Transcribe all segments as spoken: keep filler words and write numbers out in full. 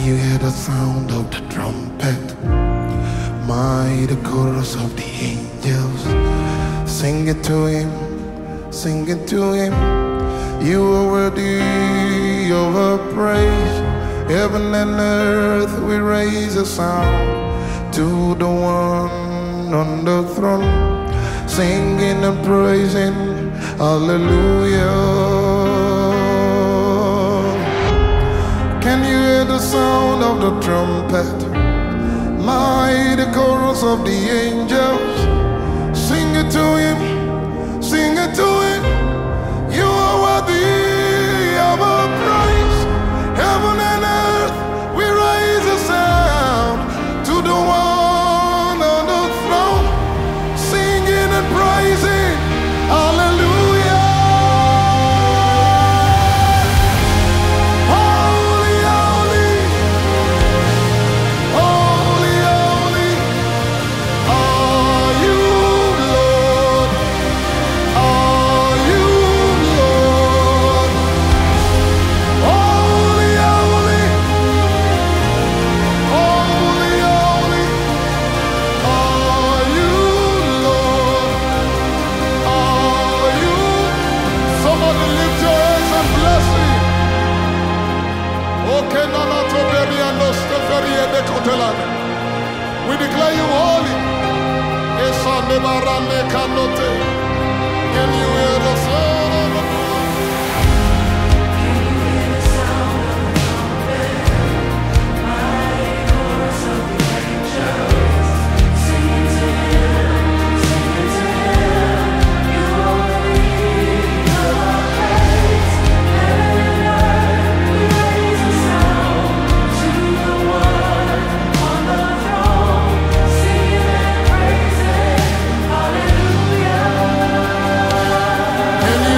you hear the sound of the trumpet? Mighty chorus of the angels. Sing it to him, sing it to him. You are worthy of our praise. Heaven and earth, we raise a sound to the one on the throne, singing and praising, hallelujah. Can you hear the sound of the trumpet? Mighty chorus of the angels. Sing it to him, sing it to him. You are worthy of our praise. Heaven and earth, we raise a sound to the one on the throne, singing and praising, hallelujah. Holy, holy, holy, holy are you, Lord. Are you, Lord? Holy, holy, holy, holy are you, Lord. Are you? Somebody lift your hands and bless him. Okay, Nana to baby and no Stephanie and the Cotelan. We declare you holy. Esa nebarame kanote. Can you hear the sound of the Can you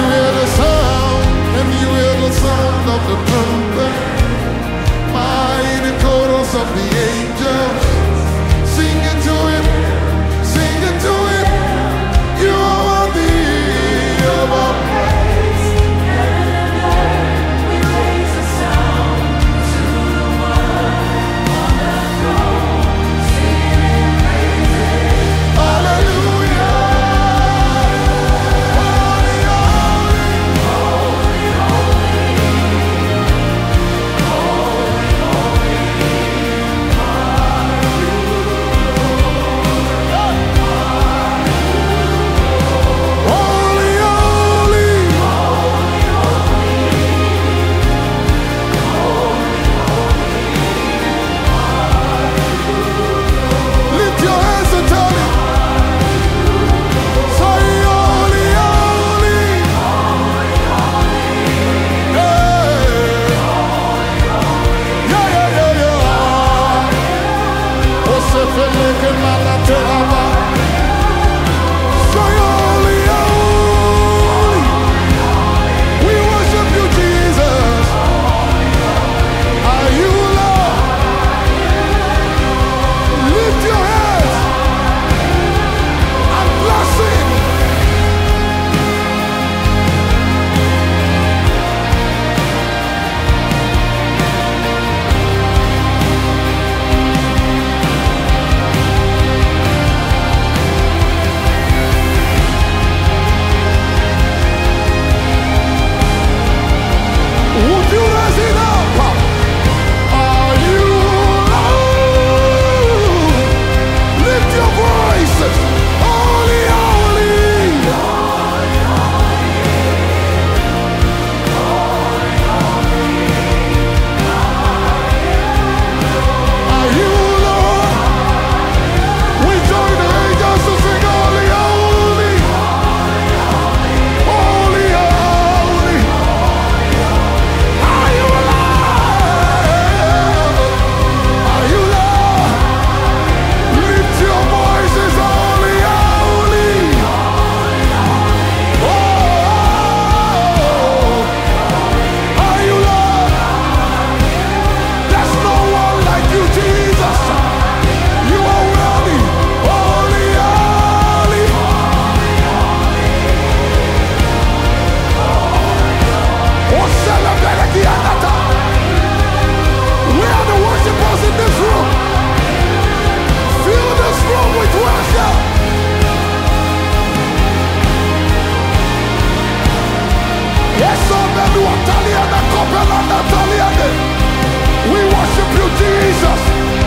We worship you, Jesus.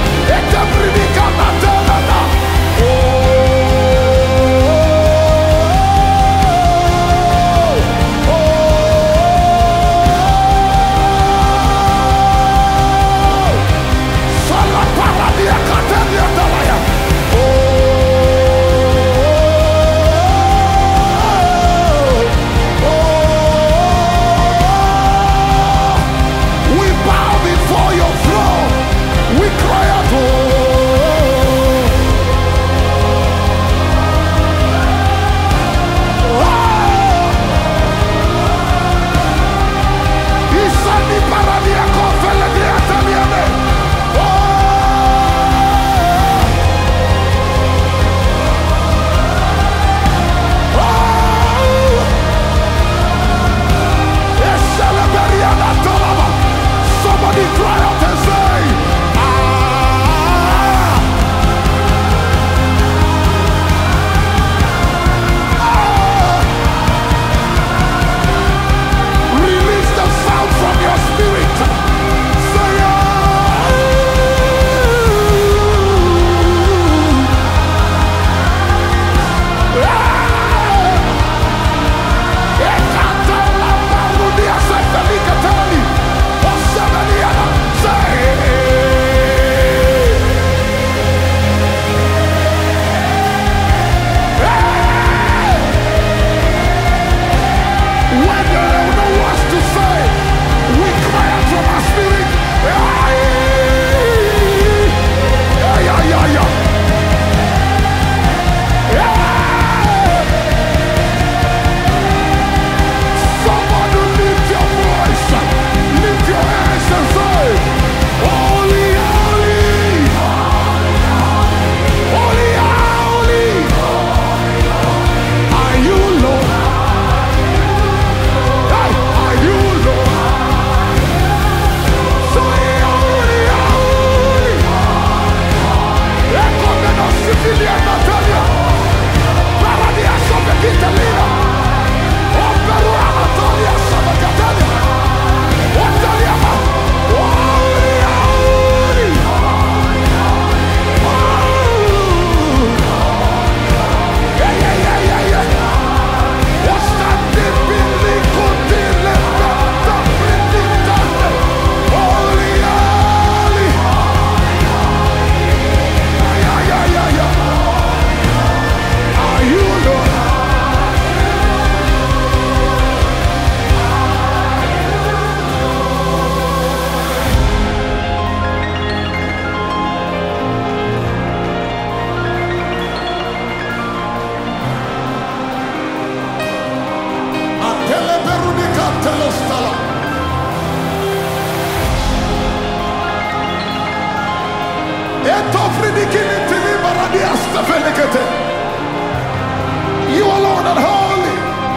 You alone are holy.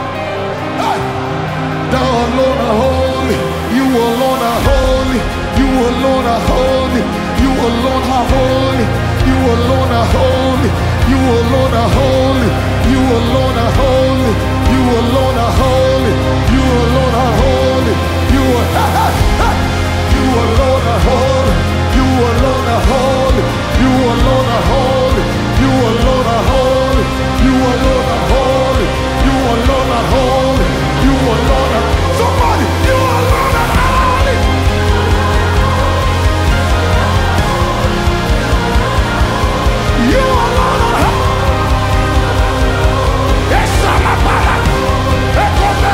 Thou alone are holy. You alone are holy. You alone are holy. You alone are holy. You alone are holy. You alone are holy. You alone are holy. You alone are holy. You alone are holy. You are You alone are holy. You alone are holy. You alone are holy. You alone are holy. You alone are holy. You alone are holy. You alone are somebody. You alone are holy. You alone are holy. Yes, I'm a